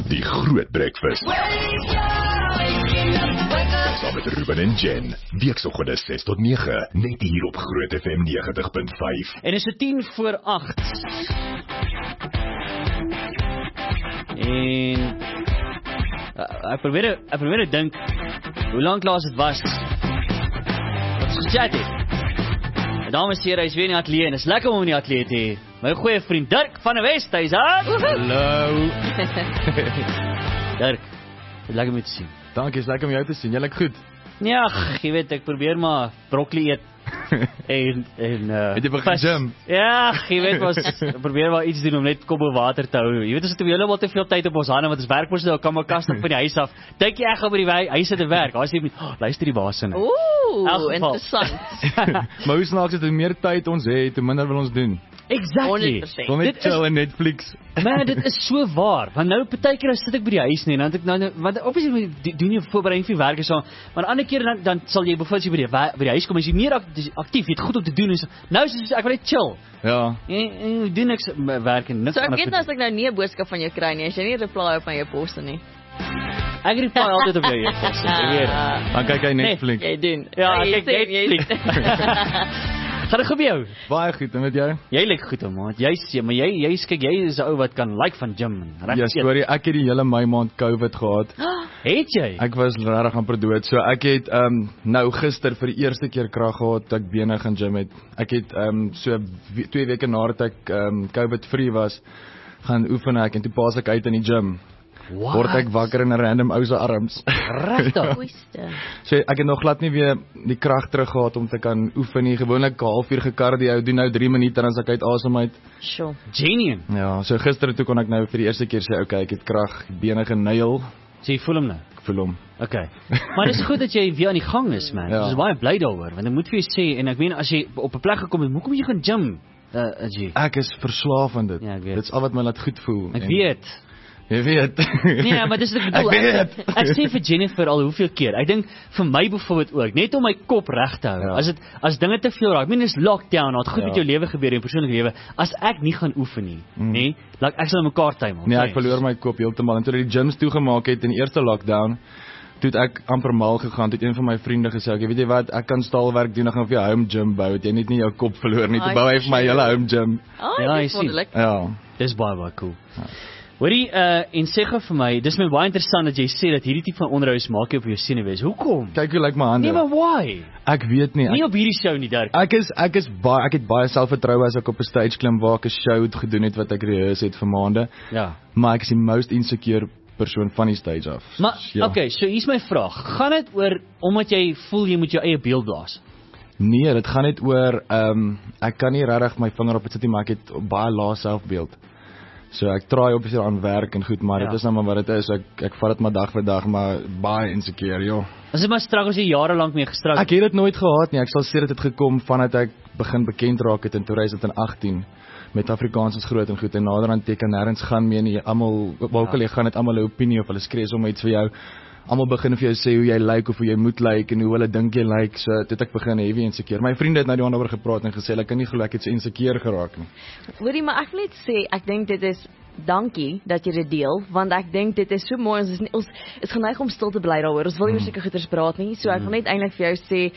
Die Groot Breakfast. Saam met Ruben en Jen. Weekoggende 6 tot 9. Net hier op Groot FM 90.5. En is 7:50. En ek probeer dink hoe lank laas dit was. Wat is gechat het? Dames en here, hy is weer in die ateljee en is lekker om in die ateljee te hê. My goeie vriend Dirk van der West, hy is aan. Hallo. Dirk, dit lekker om jou te sien. Dankie, is lekker om jou te sien. Jy lyk goed. Ja, jy weet, ek probeer maar broccoli eet. en het jy begin gym? Ja, jy weet, probeer maar iets doen om net kop bo water te hou. Jy weet, ons het heeltemal te veel tyd op ons hande, want ons werk mos nou, kan maar kas van die huis af. Dink jy ek gaan by die huis te werk? Daar is jy, luister die baas in. Ooh, interessant. Maar hoe snaaks is dit, hoe meer tyd ons het, hoe minder wil ons doen. Exactly. 100%. Wil net chill in Netflix. Man, dit is so waar. Want nou partykeer sit ek by die huis nie, en dan ek want obviously doen jy voorbereiding vir werk en so, maar 'n ander keer dan sal jy byvoorbeeld by die huis kom en jy meer aktief, jy het goed om te doen en so. Nou is ek wil net chill. Ja. En doen niks werk en niks. So ek weet nou as ek nou nie 'n boodskap van jou kry nie, as jy nie reply op my e-posse nie. Ek reply altyd op jou e-posse. Dan kyk jy Netflix. Jy doen. Ja, ek kyk Netflix. Gaan dit goed met jou? Baie goed, en met jou? Jy lyk goed, maat. Jy is 'n ou wat kan like van gym en reg. Ja, sorry, ek het die hele Mei maand COVID gehad. Het jy? Ek was regtig amper dood. So ek het nou gister vir die eerste keer krag gehad dat ek bene gaan gym het. Ek het so 2 weke nadat ek COVID free was, gaan oefen ek en toe pas ek uit in die gym. Word ek wakker in 'n random ou se arms. Regtig? So ek het nog glad nie weer die krag terug gehad om te kan oefen nie. Gewoonlik 'n halfuur gekardio, doen nou 3 minute dan as ek uit asem uit. Sure. Genuine. Ja, so gister toe kon ek nou vir die eerste keer sê, okay, ek het krag, bene geneil. So jy voel hom nou? Ek voel hom. Okay. Maar dit is goed dat jy weer aan die gang is, man. Ja. Ek is baie bly daaroor, want ek moet vir jou sê, en ek meen as jy op 'n plek gekom het, hoekom jy gaan gym? Ek is verslaaf aan dit. Ja, ek weet. Dit is al wat my laat goed voel. Ek weet. Jy weet. Nee, maar dis wat ek bedoel. Ek sê vir Jennifer al hoeveel keer. Ek dink vir my byvoorbeeld ook, net om my kop reg te hou. Ja. As dinge te veel raak, ek meen dis lockdown, het goed Ja. met jou lewe gebeur en persoonlike lewe. As ek nie gaan oefen nie, nê, laat ek sal mekaar tuimel. Nee, ek verloor my kop heeltemal. En toe die gyms toegemaak het in die eerste lockdown, toe het ek amper mal gegaan. Toe het een van my vriende gesê, okay, weet jy wat, ek kan staalwerk doen, ek gaan vir jou home gym bou. Het jy net nie jou kop verloor nie. Toe bou hy vir my hele home gym. Ja, Dit jy is sien. wonderlik. Ja. Dis baie cool. Hoorie, en sê gou vir my, dis my baie interessant dat jy sê dat hierdie tipe van onderhouds maak jou op jou senuwees. Hoekom? Kyk hoe lyk my hande. Nee, maar why? Ek weet nie. Nie op hierdie show nie, Dirk. Ek het baie selfvertroue as ek op 'n stage klim waar ek 'n show gedoen het wat ek rehearse het vir maande. Ja. Maar ek is die most insecure persoon van die stage af. Maar, Ja. okay, so hier's my vraag. Gaan dit oor, omdat jy voel jy moet jou eie beeld blaas? Nee, dit gaan net oor ek kan nie regtig my vinger op dit sit nie, maar ek het baie lae selfbeeld. So ek try op hier aan werk en goed, maar dit is nou maar wat dit is. Ek vat dit maar dag vir dag, maar baie insecure, joh. As dit maar struggles jy jare lank mee gestruggle. Ek het dit nooit gehad nie. Ek sal sê dit het gekom vandat ek begin bekend raak het in 2018 met Afrikaans is groot en goed en naderhand teken nêrens gaan mee nie. Almal, jy gaan net almal 'n opinie of hulle skree sommer iets vir jou. Almal begin vir jou sê hoe jy lyk of hoe jy moet lyk en hoe hulle dink jy lyk. So dit ek begin heavy insecure. My vriende het nou daaroor gepraat en gesê ek kan nie glo ek het so insecure geraak nie. Hoorie, maar ek wil net sê, ek dink dit is dankie dat jy dit deel, want ek dink dit is so mooi, ons is geneig om stil te bly daaroor, ons wil nie oor sulke goeters praat nie, so ek wil net eintlik vir jou sê,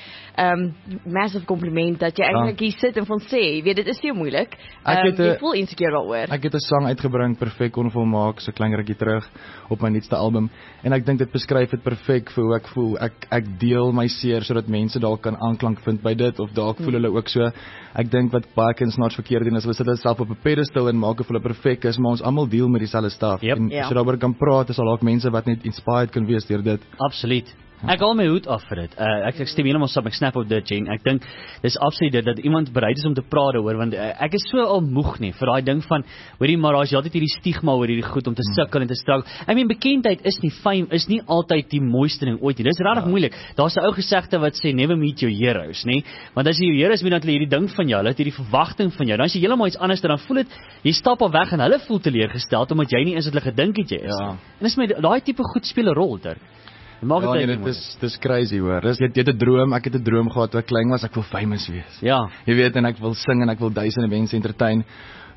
massive compliment, dat jy eintlik hier sit en van sê, jy weet, dit is nie moeilik, jy voel insecure daaroor. Ek het 'n sang uitgebring, Perfek Onvolmaak, so klein rukkie terug, op my nuutste album, en ek dink dit beskryf dit perfek vir hoe ek voel, ek deel my seer, sodat mense dalk kan aanklank vind by dit, of dalk voel hulle ook so, ek dink wat baie kunstenaars verkeerd doen, is hulle sit hulle self op 'n pedestal en maak of hulle perfek is, maar ons almal deel met dieselfde stuff. Yep. En as jy daaroor kan praat, is al dalk mense wat net inspired kan wees deur dit. Absoluut. Ek haal my hoed af vir dit. Ek stem heeltemal saam, ek snap op dit, Jen. Ek dink dis absoluut dit dat iemand bereid is om te praat daaroor, want ek is so al moeg nie vir daai ding van, hoorie, maar daar's altyd hierdie stigma oor hierdie goed om te sukkel en te struggle. I mean, bekendheid is nie fame, is nie altyd die mooiste ding ooit nie. Dis regtig moeilik. Daar's 'n ou gesegde wat sê never meet your heroes, nê? Want as jy jou heroes meet, dan hulle hierdie ding van jou, hulle het hierdie verwagting van jou. Dan as jy heeltemal iets anders dan voel dit, jy stap al weg en hulle voel teleurgestel omdat jy nie is wat hulle gedink het jy is. Ja. En dis my daai tipe goed speel 'n rol daar. Maak Ja, dit dis crazy hoor. Jy het 'n droom, ek het 'n droom gehad toe ek klein was, ek wil famous wees. Ja. Jy weet, en ek wil sing en ek wil duisende mense entertain.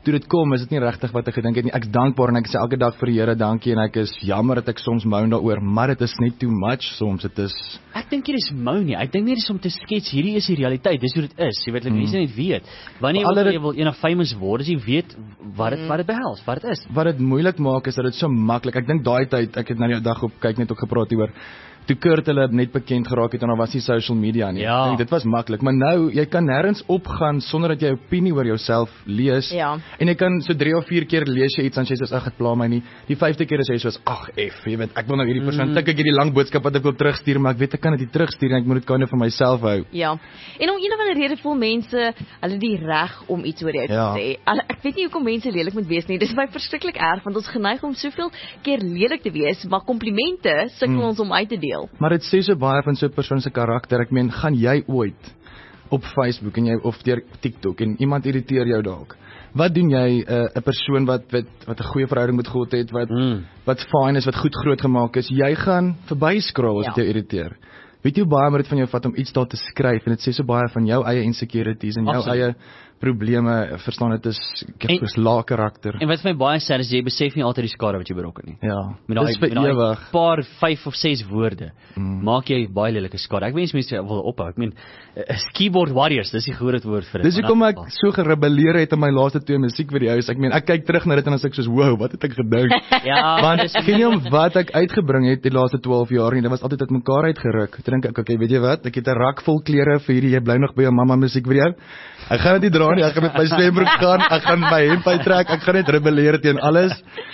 toe dit kom, is dit nie regtig wat ek gedink het nie. Ek's dankbaar en ek sê elke dag vir die Here dankie en ek is jammer dat ek soms moan daaroor, maar dit is net too much soms. Dit is Ek dink hier is mou nie. Ek dink nie dis om te skets hierdie is die realiteit. Dis hoe dit is. Jy weet mense net weet. Wanneer jy wil eendag famous word, as jy weet wat dit behels, wat dit is. Wat dit moeilik maak is dat dit so maklik. Ek dink daai tyd, ek het nou die dag op kyk net ook gepraat hieroor. Toe Kurt hulle net bekend geraak het en daar was nie social media nie. Ja. Ek dink dit was maklik, maar nou jy kan nêrens opgaan sonder dat jy 'n opinie oor jouself lees. Ja. En jy kan so 3 of 4 keer lees jy iets en jy sê ag dit pla my nie. Die 5de keer is jy soos ag jy weet ek wil nou hierdie persoon tik ek hierdie lang boodskap wat ek wil terugstuur, maar ek weet ek kan dit nie terugstuur en ek moet dit kind of vir myself hou. Ja. En om een of ander rede voel mense hulle die reg om iets oor jou te sê. Ek weet nie hoekom mense lelik moet wees nie. Dis vir my verskriklik erg want ons geneig om soveel keer lelik te wees, maar komplimente sukkel ons om uit te deel. Maar dit sê so baie van so 'n persoon se karakter. Ek meen, gaan jy ooit op Facebook en jy of deur TikTok en iemand irriteer jou dalk? Wat doen jy 'n persoon wat 'n goeie verhouding met God het, wat fyn is, wat goed groot gemaak is, jy gaan verby scroll as dit jou irriteer. Weet jy hoe baie moet dit van jou vat om iets daar te skryf en dit sê so baie van jou eie insecurities en jou eie probleme, verstaan dit is lae karakter. En wat vir my baie sad is jy besef nie altyd die skade wat jy berokken nie. Ja. Met daai paar 5 of 6 woorde maak jy baie lelike skade. Ek wens mense wil ophou. Ek meen keyboard warriors, dis die groot woord vir dit. Dis hoekom ek so gerebelleer het in my laaste 2 musiekvideo's. Ek meen ek kyk terug na dit en dan sê ek soos wow, wat het ek gedink? Ja, want ek weet nie om wat ek uitgebring het die laaste 12 jaar nie. Dit was altyd uit mekaar uitgeruk. Toe dink ek, okay, weet jy wat? Ek het 'n rak vol klere vir hierdie jy bly nog by jou mamma musiekvideo. Ek gaan dit nie dra nie. Ek gaan met my swembroek gaan. Ek gaan my hemp uittrek. Ek gaan net rebelleer teen alles.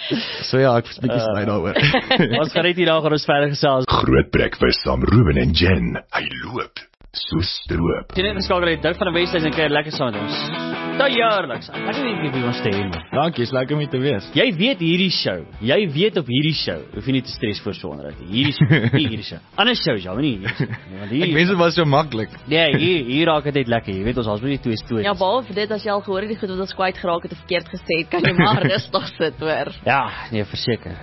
So ja, ek is bietjie spyt daaroor. Ons gaan net hier gaan ons verder gesels. Groot breakfast saam Ruben en Jen. Hy loop so stroop. Jy net geskakel het Dirk van der Westhuys en kuier lekker saam met ons. Daai jaarliks. Ek weet nie wie ons te hê nie. Dankie, is lekker om te wees. Jy weet hierdie show. Jy weet op hierdie show. Hoef jy nie te stres voor so onder dit. Hierdie show. Ander shows ja, nie. Ek wens dit was so maklik. Nee, hier raak dit net lekker. Jy weet ons het nie twee stories. Ja, behalwe vir dit as jy al gehoor het die goed wat ons kwyt geraak het of verkeerd gesê het, kan jy maar rustig sit hoor. Ja, nee, verseker.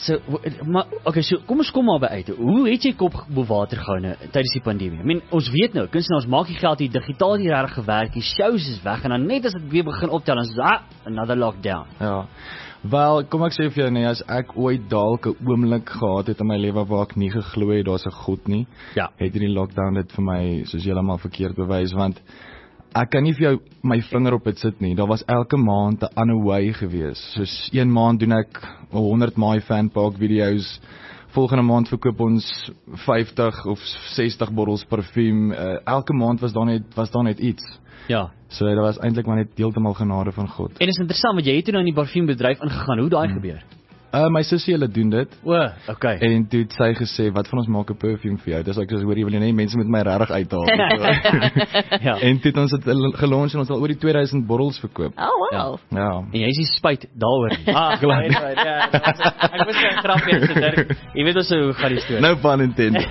Maar okay, so kom ons kom maar by uit. Hoe het jy kop bo water gehou nou tydens die pandemie? Ek meen, ons weet nou, kunstenaars maak nie geld hier, digitaal nie regtig gewerk, die shows is weg en dan net as dit weer begin optel, dan is another lockdown. Ja. Wel, kom ek sê vir jou nee, as ek ooit dalk 'n oomblik gehad het in my lewe waar ek nie geglo het daar's 'n God nie, het hierdie lockdown dit vir my soos heeltemal verkeerd bewys, want ek kan nie vir jou my vinger op dit sit nie. Daar was elke maand 'n ander way gewees. Soos een maand doen ek 100 My Fan Park video's. Volgende maand verkoop ons 50 of 60 bottels parfuum. Elke maand was daar net iets. Ja. So dit was eintlik maar net heeltemal genade van God. En is interessant want jy het toe nou in die parfuumbedryf ingegaan. Hoe daai gebeur? My sussie hulle doen dit. Okay. En toe het sy gesê, wat van ons maak 'n perfume vir jou? Dis ek soos hoor jy wil nie mense met my regtig uithaal. Ja. En toe het ons dit gelunch en ons al oor die 2000 bottles verkoop. Oh wow. Ja. En jy is nie spyt daaroor nie. Glad. Ja, ek was 'n grappie se Dirk. Jy weet ons hoe gaan die storie. No pun intended.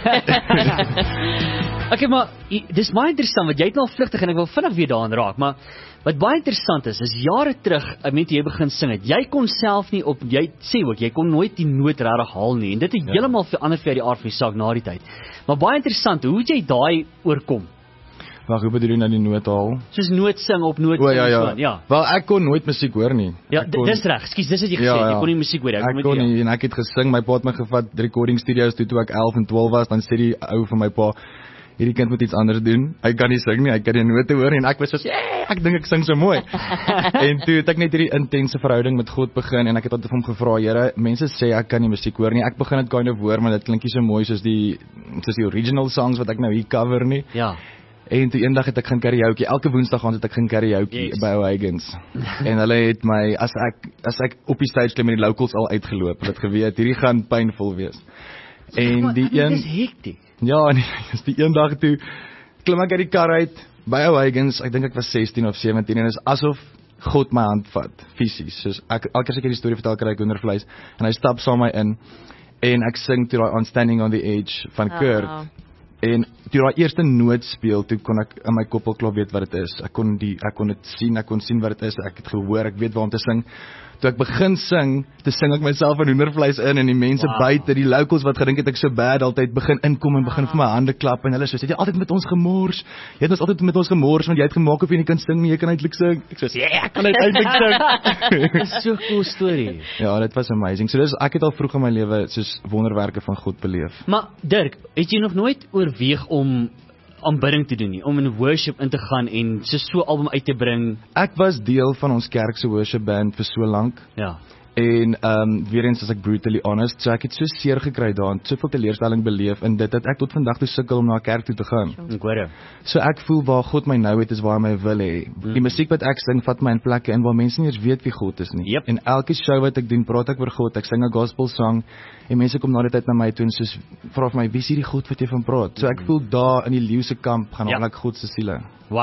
Okay, maar dis baie interessant want jy het nou vlugtig en ek wil vinnig weer daaraan raak, maar wat baie interessant is jare terug, met jy begin sing het, jy kon self nie jy sê ook, jy kon nooit die noot regtig haal nie, en dit het heeltemal verander vir die aard van die saak na die tyd. Maar baie interessant, hoe het jy daai oorkom? Wag, hoe bedoel jy nou die noot haal? Soos noot sing op noot sing. Ja. Wel, ek kon nooit musiek hoor nie. Ja, dis reg. Ekskuus, dis wat jy gesê het. Jy kon nie musiek hoor. Ek kon nie, en ek het gesing, my pa het my gevat recording studios toe ek 11 en 12 was, dan sê die ou van my pa, hierdie kind moet iets anders doen. Hy kan nie sing nie, hy kan die note hoor en ek was soos, ek dink ek sing so mooi. En toe het ek net hierdie intense verhouding met God begin en ek het altyd vir hom gevra, Here, mense sê ek kan nie musiek hoor nie. Ek begin dit kind of hoor, maar dit klink nie so mooi soos die original songs wat ek nou hier cover nie. Ja. En toe eendag het ek gaan karaoke. Elke Woensdag gaan ek gaan karaoke by O'Higgins. En hulle het my as ek op die stage klim met die locals al uitgeloop. Hulle het geweet hierdie gaan pynvol wees. En die een dis hektiek. Ja, nee, dis die een dag toe klim ek uit die kar uit by O'Higgins. Ek dink ek was 16 of 17 en is asof God my hand vat, fisies. Soos elke keer as ek hierdie storie vertel, kry ek hoendervleis en hy stap saam my in en ek sing toe daai On Standing on the Edge van Kurt. En toe daai eerste noot speel, toe kon ek in my koppelklop weet wat dit is. Ek kon dit sien, ek kon sien wat dit is. Ek het gehoor, ek weet waar om te sing. toe ek begin sing, toe sing ek myself in hoendervleis in en die mense buite, die locals wat gedink het ek so bad altyd begin inkom en begin vir my hande klap en hulle sê jy altyd met ons gemors. Jy het ons altyd met ons gemors want jy het gemaak of jy nie kan sing nie, jy kan eintlik sing. Ek sê ek kan eintlik sing. Dis so 'n cool storie. Ja, dit was amazing. So ek het al vroeg in my lewe soos wonderwerke van God beleef. Maar Dirk, het jy nog nooit oorweeg om aanbidding te doen nie, om in worship in te gaan en so album uit te bring? Ek was deel van ons kerk se worship band vir so lank. Ja. En weer eens as ek brutally honest, so ek het so seer gekry daarin, soveel teleurstelling beleef en dit het ek tot vandag toe sukkel om na kerk toe te gaan. Ek hoor jou. So ek voel waar God my nou het is waar hy my wil hê. Die musiek wat ek sing vat my in plekke in waar mense nie eens weet wie God is nie. Yep. En elke show wat ek doen, praat ek oor God. Ek sing 'n gospel song en mense kom na die tyd na my toe en soos vra vir my, wie is hierdie God wat jy van praat? So ek voel daar in die leeuse kamp gaan al ek God se siele.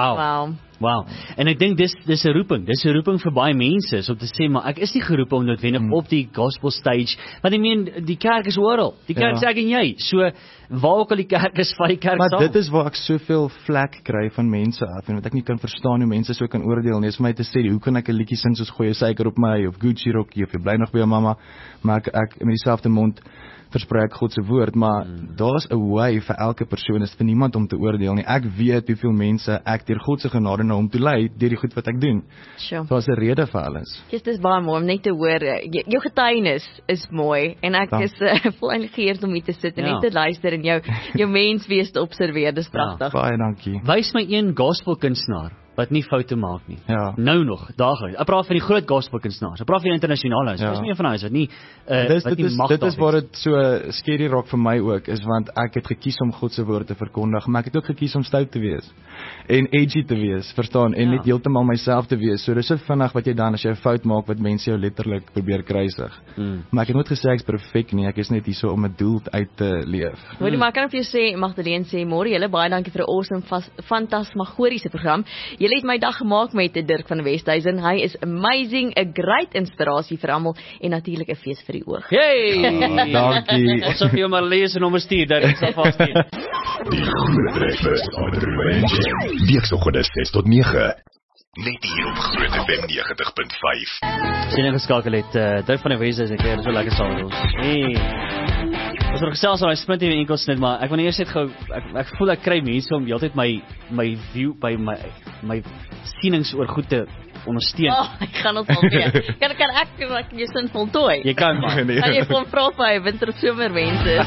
Wow. En ek dink dis 'n roeping. Dis 'n roeping vir baie mense, so om te sê maar ek is nie geroep om noodwendig op die gospel stage, want ek meen die kerk is oral. Die kerk is ek en jy. So waar ook al die kerk is, vat die kerk saam. Maar dit is waar ek soveel vlek kry van mense af en wat ek nie kan verstaan hoe mense so kan oordeel nie. Is vir my te sê, hoe kan ek 'n liedjie sing soos gooi suiker op my of Gucci rokkie of jy bly nog by jou mamma, maar ek met dieselfde mond versprei ek God se woord, maar daar's 'n way vir elke persoon, is vir niemand om te oordeel nie. Ek weet hoeveel mense ek deur God se genade na hom toe lei deur die goed wat ek doen. Daar's 'n rede vir alles. Dit is baie mooi om net te hoor. Jou getuienis is mooi en ek is vol eintlik geëerd om hier te sit en net te luister en jou menswees te observeer. Dis pragtig. Baie dankie. Wys my een gospelkunstenaar wat nie foute maak nie. Ja. Nou nog, daagliks. Ek praat van die groot gospelkunstenaars. Ek praat van die internasionale. Dis nie een van daai wat nie mag. Dit is waar dit so scary raak vir my ook, is want ek het gekies om God se woord te verkondig, maar ek het ook gekies om stout te wees en edgy te wees, verstaan, en net heeltemal myself te wees. So dis so vinnig wat jy dan as jy 'n fout maak wat mense jou letterlik probeer kruisig. Maar ek het nooit gesê ek's perfek nie. Ek is net hierso om 'n doel uit te leef. Hoorie, maar kan ek vir jou sê, Magdalene sê môre, julle baie dankie vir 'n awesome fantasmagoriese program. Julle het my dag gemaak met Dirk van Westhuizen. Hy is amazing, 'n great inspirasie vir almal en natuurlik 'n fees vir die oog. Hey! Dankie. Ons sal vir jou maar lees en nommer stuur, Dirk sal vasstuur. Die Groot Breakfast op Ruben en Jen. Weekoggend 6 tot 9. Net hier op Groot FM 90.5. Sien geskakel het Dirk van die Westhuizen, ek het so lekker saam met ons. Hey. Ons het gesels oor hy split hier enkels net, maar ek wil eers net gou ek voel ek kry mense om heeltyd my view by my sienings oor goed te ondersteun. Ek gaan ons alweer. Kan ek jou sin voltooi? Jy kan maar. Kan jy vir hom vra vir winter of somer wense?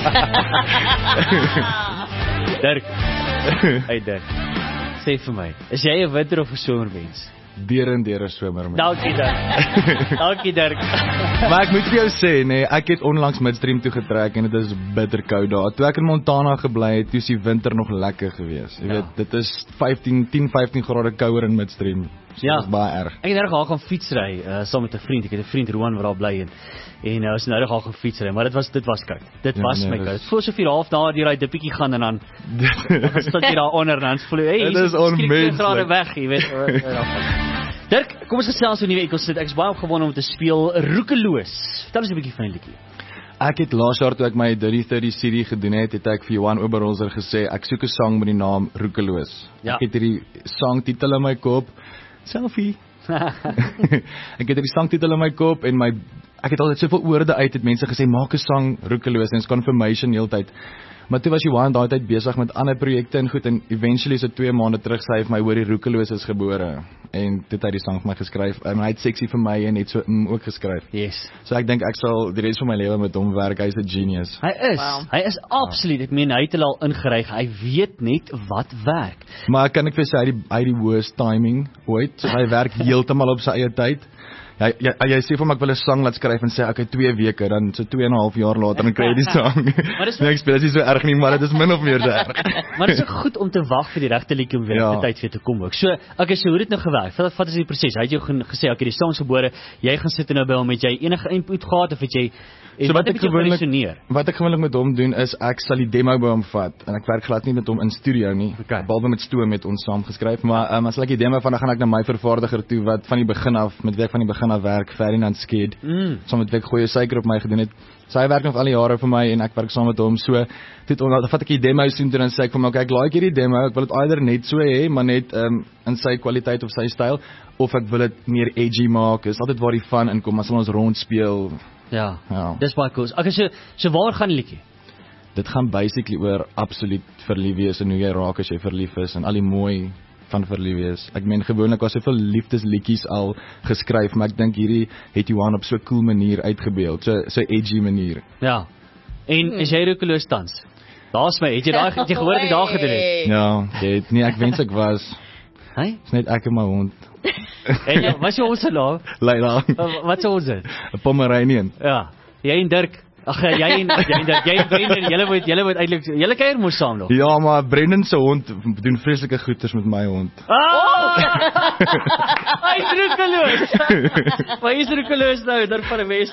Dirk. Hey Dirk. Sê vir my, is jy 'n winter of 'n somermens? Deur en deur 'n somermens. Dankie Dirk. Dankie Dirk. Maar ek moet vir jou sê, nee, ek het onlangs midstream toe getrek en dit is bitterkoud daar. Toe ek in Montana gebly het, toe is die winter nog lekker geweest. Jy weet, dit is 10-15 grade kouer in midstream. So dit is baie erg. Ek het nou gaan fietsry saam met 'n vriend. Ek het 'n vriend Roan wat daar bly en ons nou gaan fietsry, maar dit was koud. Dit was my koud. Dit voel so 4:30 na deur daai dippietjie gaan en dan stap jy daar onder en dan voel jy, dit is onmenslik. Grade weg, jy weet. Dirk, kom ons gesels oor nuwe ekels. Ek is baie opgewonde om te speel Roekeloos. Vertel ons 'n bietjie van die liedjie. Ek het laas jaar toe ek my Dirty 30 CD gedoen het ek vir Johan Oberholzer gesê ek soek 'n sang met die naam Roekeloos. Ja. Ek het hierdie sangtitel in my kop. Selfie. Ek het hierdie sangtitel in my kop en ek het altyd soveel woorde uit het mense gesê maak 'n sang Roekeloos en it's confirmation heeltyd. Maar toe was Johan daai tyd besig met ander projekte en goed en eventually so 2 maande terug sê hy vir my hoor die Roekeloos is gebore en dit het die sang vir my geskryf en hy het seksie vir my en net so ook geskryf. Yes. So ek dink ek sal die res van my lewe met hom werk. Hy's 'n genius. Hy is absoluut. Ek meen hy het al ingeryg. Hy weet net wat werk. Maar kan ek vir sê hy die worst timing ooit. So hy werk heeltemal op sy eie tyd. Jy sê vir my ek wil 'n sang laat skryf en sê okay 2 weke dan so 2,5 jaar later dan kry jy die sang. Nee, ek speel dit is so erg nie, maar dit is min of meer so erg. Maar dit is ook goed om te wag vir die regte liedjie om weer op tyd vir te kom ook. So, okay, so hoe het dit nou gewerk? Wat is die proses? Hy het jou gesê okay, die sang is gebore. Jy gaan sit nou by hom, het jy enige input gehad of het jy so wat ek gewoonlik met hom doen is ek sal die demo by hom vat en ek werk glad nie met hom in studio nie. Behalwe met Stoom met ons saam geskryf, maar as ek die demo van dan gaan ek na my vervaardiger toe wat van die begin af met wie ek van die begin gaan na werk, Ferdinand Sked, saam met wie ek goeie suiker op my gedoen het. So hy werk nog al die jare vir my en ek werk saam met hom. So dan vat ek die demo sien toe en sê ek vir my, okay, ek like hierdie demo, ek wil dit either net so hê, maar net in sy kwaliteit of sy styl, of ek wil dit meer edgy maak. Is altyd waar die fun inkom, as hulle ons rond speel. Ja. Dis baie cool. Okay, so waar gaan die liedjie? Dit gaan basically oor absoluut verlief wees en hoe jy raak as jy verlief is en al die mooi van verlief wees. Ek meen gewoonlik was soveel liefdesliedjies al geskryf, maar ek dink hierdie het Johan op so 'n cool manier uitgebeeld, so edgy manier. Ja. En is jy roekeloos tans? Daar's my, het jy gehoor wat jy daar gedoen het? Ja, nee, ek wens ek was. Hey? Dis net ek en my hond. En wat is jou hond se naam? Leila. Wat sou ons dit? 'n Pomeranian. Ja. Jy en Dirk. Ag jy en Dirk, jy en Brendan, julle moet eintlik julle kuier mos saam nog. Ja, maar Brendan se hond doen vreeslike goeters met my hond. Hy is roekeloos. Maar hy is roekeloos nou, daar van die Wes.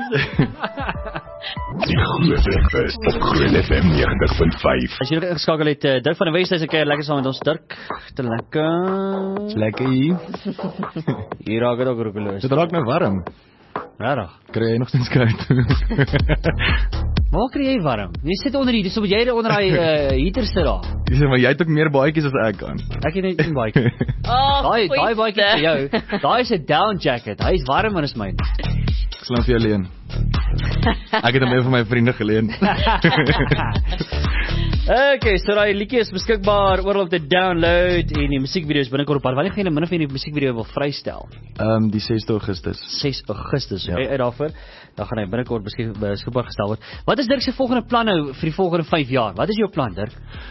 Die Groot Breakfast op Groot FM 90.5. As jy nog ingeskakel het, Dirk van die Wes, hy's 'n keer lekker saam met ons. Dirk, te lekker. Lekker hier. Hier raak dit ook roekeloos. Dit raak nou warm. Rarig. Kry jy nog steeds koud? Waar kry jy warm? Jy sit onder hier, dis op jy onder daai heater sit daar. Jy sê maar jy het ook meer baadjies as ek kan. Ek het net 1 baadjie. Daai baadjie vir jou. Daai is 'n down jacket. Hy is warmer as myne. Ek sal hom vir jou leen. Ek het hom een van my vriende geleen. Okay, so daai liedjie is beskikbaar oral op te download en die musiekvideo's binnekort op pad. Wanneer gaan jy min of meer die musiekvideo wil vrystel? Die 6 Augustus. 6 Augustus, ja. Uit daarvoor. Dan gaan hy binnekort beskikbaar gestel word. Wat is Dirk se volgende plan nou vir die volgende 5 jaar? Wat is jou plan, Dirk?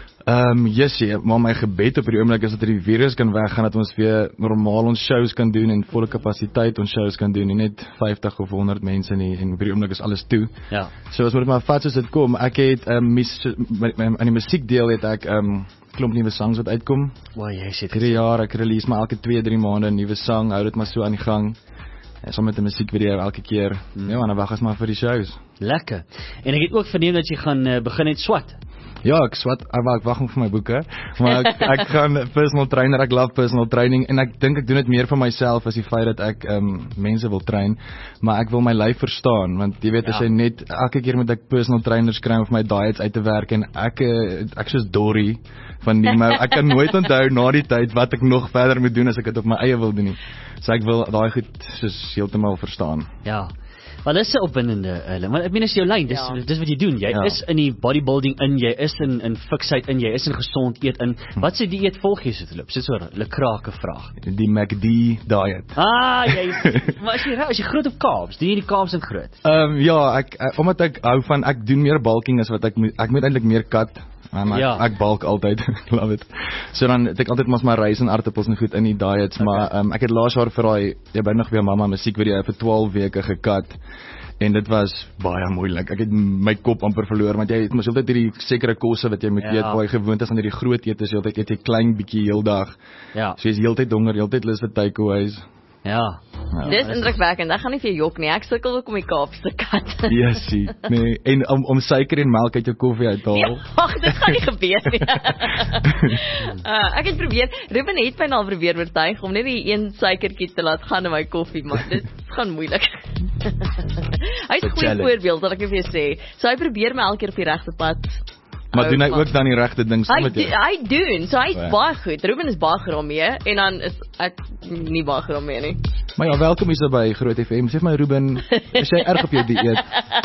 Maar my gebed op die oomblik is dat die virus kan weggaan, dat ons weer normaal ons shows kan doen en volle kapasiteit ons shows kan doen, en net 50 of 100 mense nie, en op die oomblik is alles toe. Ja. So as moet maar vat soos dit kom. Ek het aan die musiekdeel het ek klomp nuwe songs wat uitkom. Jy sê hierdie jaar ek release maar elke 2-3 maande 'n nuwe song, hou dit maar so aan die gang. Saam met 'n musiekvideo elke keer. Ja, en dan wag ons maar vir die shows. Lekker. En ek het ook verneem dat jy gaan begin het swat. Ja, ek wag nog vir my boeke, maar ek gaan personal trainer, ek love personal training, en ek dink ek doen dit meer vir myself as die feit dat ek mense wil train, maar ek wil my lyf verstaan, want jy weet, as jy net, elke keer moet ek personal trainers kry om vir my diets uit te werk, en ek soos Dory, van die, maar ek kan nooit onthou na die tyd wat ek nog verder moet doen as ek dit op my eie wil doen nie, so ek wil daai goed soos heeltemal verstaan. Ja. Maar dis 'n opwindende, want ek meen is jou lyn, dis wat jy doen. Jy is in die bodybuilding in, jy is in fiksheid in, jy is in gesond eet in. Wat se dieet volg jy so te loop? Dis so 'n lekrake vraag. Die McD diet. Maar as jy groot op carbs, doen jy die carbs in groot? Ja, omdat ek hou van, ek doen meer bulking as wat ek moet eintlik meer cut. Ek bulk altyd, love it. So dan het ek altyd maar rys en aardappels en goed in die diets, maar ek het laas jaar vir jy by nog weer mamma musiekvideo vir 12 weke gekat, en dit was baie moeilik. Ek het my kop amper verloor, want jy het mos altyd hierdie sekere kosse wat jy moet eet, waar jy gewoond is aan hierdie groot eet, is jy altyd eet jy klein bietjie heeldag. Ja. So jy is heeltyd honger, heeltyd lus vir takeaways. Ja. Dis indrukwekkend. Ek gaan nie vir jou jok nie. Ek sukkel ook om die Kaapse te kat. Jessie. Nee, en om suiker en melk uit jou koffie uit te haal. Ja, ag, dit gaan nie gebeur nie. Ek het probeer, Ruben het my al probeer oortuig om net die een suikertjie te laat gaan in my koffie, maar dit gaan moeilik. Hy is 'n goeie voorbeeld, wat ek vir jou sê. So hy probeer my elke keer op die regte pad. Maar doen hy ook dan die regte ding saam met jou? Hy doen, so hy is baie goed. Ruben is baie goed daarmee, en dan is ek nie baie goed daarmee nie. Maar ja, welkom hier so by Groot FM. Sê my Ruben, is jy erg op jou dieet?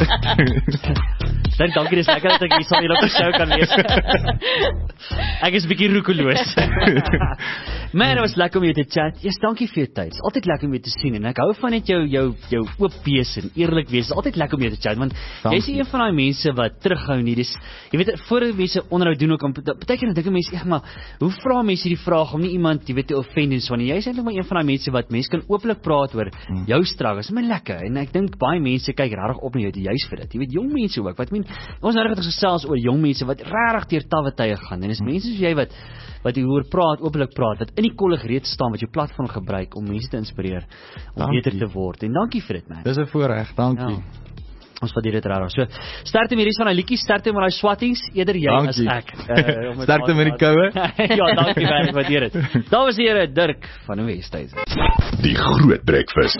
Dankie, dis lekker dat ek hier saam op die show kan wees. Ek is 'n bietjie roekeloos. Man, dit was lekker om jou te chat. Yes, dankie vir jou tyd. Dit is altyd lekker om jou te sien, en ek hou van net jou oop wees en eerlik wees. Dit is altyd lekker om jou te chat, want jy is een van daai mense wat terughou nie. Dis jy weet, voor mense onderhoud doen ook, baie keer dan dink mense, maar hoe vra mense die vraag om nie iemand, jy weet, te offend en so nie. Jy is eintlik maar een van daai mense wat mense kan ooplik praat oor jou struggles. Dit is my lekker, en ek dink baie mense kyk regtig op na jou juist vir dit. Jy weet, jong mense ook, wat ons nou regtig gesels oor jong mense wat regtig deur tawwe tye gaan, en dis mense soos jy wat jy hoor praat, ooplik praat, wat in die kollig reeds staan, wat jou platform gebruik om mense te inspireer om beter te word. En dankie vir dit, man. Dis 'n voorreg, dankie. Ons waardeer dit regtig. So, sterkte met hierdie van 'n liedjie, sterkte met daai swattings, eerder jy as Dankie. ek. Sterkte met die koue. Ja, dankie baie, ek waardeer dit. Dames en here, Dirk van die Wesduise. Die Groot Breakfast.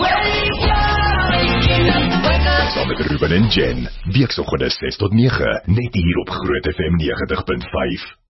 Saam met Ruben en Jen. Weekoggende 6 tot 9, net hier op Groot FM 90.5.